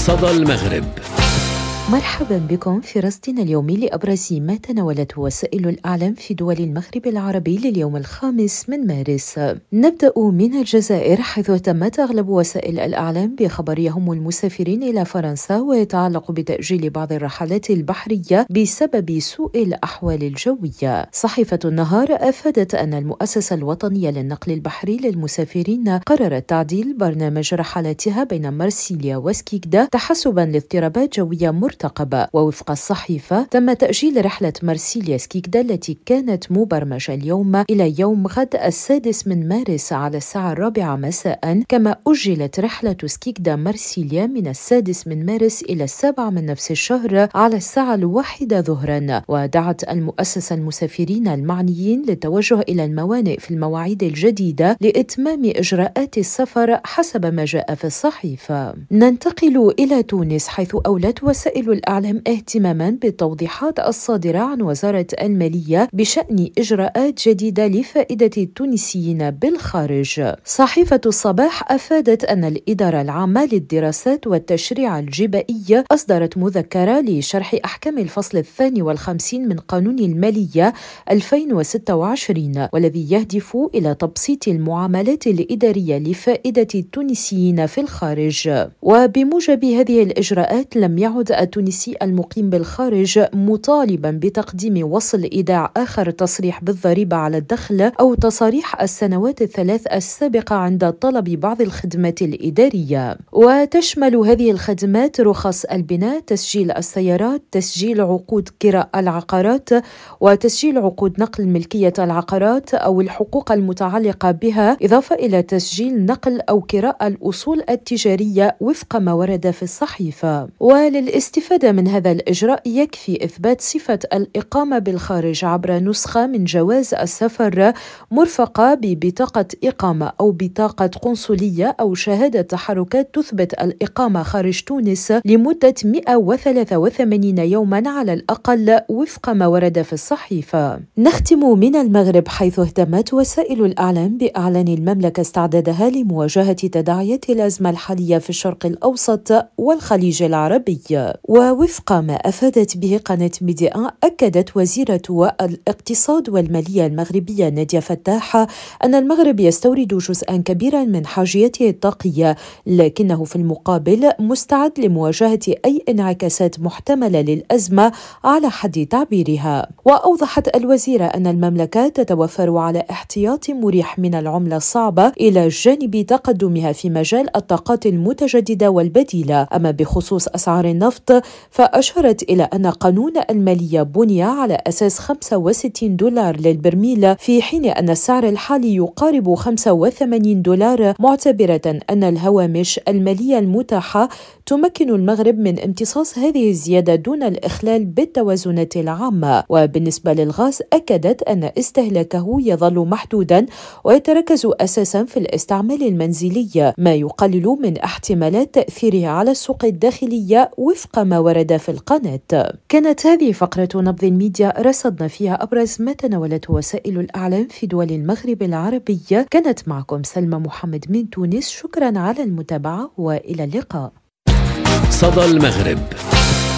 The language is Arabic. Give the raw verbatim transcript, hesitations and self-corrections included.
صدى المغرب. مرحبا بكم في رصدنا اليومي لأبرز ما تناولته وسائل الإعلام في دول المغرب العربي لليوم الخامس من مارس. نبدأ من الجزائر، حيث اهتمت أغلب وسائل الإعلام بخبر يهم المسافرين إلى فرنسا ويتعلق بتأجيل بعض الرحلات البحرية بسبب سوء الأحوال الجوية. صحيفة النهار أفادت أن المؤسسة الوطنية للنقل البحري للمسافرين قررت تعديل برنامج رحلاتها بين مرسيليا وسكيكدا تحسبا لاضطرابات جوية مرتقبة. ووفق الصحيفة تم تأجيل رحلة مرسيليا سكيكدا التي كانت مبرمجة اليوم إلى يوم غد السادس من مارس على الساعة الرابعة مساء، كما أجلت رحلة سكيكدا مرسيليا من السادس من مارس إلى السابع من نفس الشهر على الساعة الواحدة ظهرا. ودعت المؤسسة المسافرين المعنيين للتوجه إلى الموانئ في المواعيد الجديدة لإتمام إجراءات السفر حسب ما جاء في الصحيفة. ننتقل إلى تونس، حيث أولت وسائل الإعلام اهتماما بالتوضيحات الصادرة عن وزارة المالية بشأن إجراءات جديدة لفائدة التونسيين بالخارج. صحيفة الصباح أفادت أن الإدارة العامة للدراسات والتشريع الجبائي أصدرت مذكرة لشرح أحكام الفصل الثاني والخمسين من قانون المالية ألفين وستة وعشرين، والذي يهدف إلى تبسيط المعاملات الإدارية لفائدة التونسيين في الخارج. وبموجب هذه الإجراءات لم يعد التونسي المقيم بالخارج مطالبا بتقديم وصل إيداع آخر، تصريح بالضريبة على الدخل أو تصاريح السنوات الثلاث السابقة عند طلب بعض الخدمات الإدارية. وتشمل هذه الخدمات رخص البناء، تسجيل السيارات، تسجيل عقود كراء العقارات، وتسجيل عقود نقل ملكية العقارات أو الحقوق المتعلقة بها، إضافة إلى تسجيل نقل أو كراء الأصول التجارية وفق ما ورد في الصحيفة. وللاستفادة من هذا الإجراء يكفي إثبات صفة الإقامة بالخارج عبر نسخة من جواز السفر مرفقة ببطاقة إقامة أو بطاقة قنصلية أو شهادة تحركات تثبت الإقامة خارج تونس لمدة مئة وثلاثة وثمانين يوما على الأقل وفق ما ورد في الصحيفة. نختم من المغرب، حيث اهتمت وسائل الإعلام بإعلان المملكة استعدادها لمواجهة تداعيات الأزمة الحالية في الشرق الأوسط والخليج العربي. ووفق ما أفادت به قناة ميديا، أكدت وزيرة الاقتصاد والمالية المغربية نادية فتاح أن المغرب يستورد جزءا كبيرا من حاجيته الطاقية، لكنه في المقابل مستعد لمواجهة أي انعكاسات محتملة للأزمة على حد تعبيرها. وأوضحت الوزيرة أن المملكة تتوفر على احتياط مريح من العملة الصعبة إلى جانب تقدمها في مجال الطاقات المتجددة والبديلة. أما بخصوص أسعار النفط، فأشارت إلى أن قانون المالية بني على أساس خمسة وستين دولار للبرميل، في حين أن السعر الحالي يقارب خمسة وثمانين دولار، معتبرة أن الهوامش المالية المتاحة تمكن المغرب من امتصاص هذه الزيادة دون الإخلال بالتوازنات العامة. وبالنسبة للغاز، أكدت أن استهلاكه يظل محدودا ويتركز أساسا في الاستعمال المنزلي، ما يقلل من احتمالات تأثيره على السوق الداخلية وفق ما ورد في القناة. كانت هذه فقرة نبض الميديا، رصدنا فيها أبرز ما تناولته وسائل الإعلام في دول المغرب العربي. كانت معكم سلمى محمد من تونس، شكرا على المتابعة وإلى اللقاء. صدى المغرب.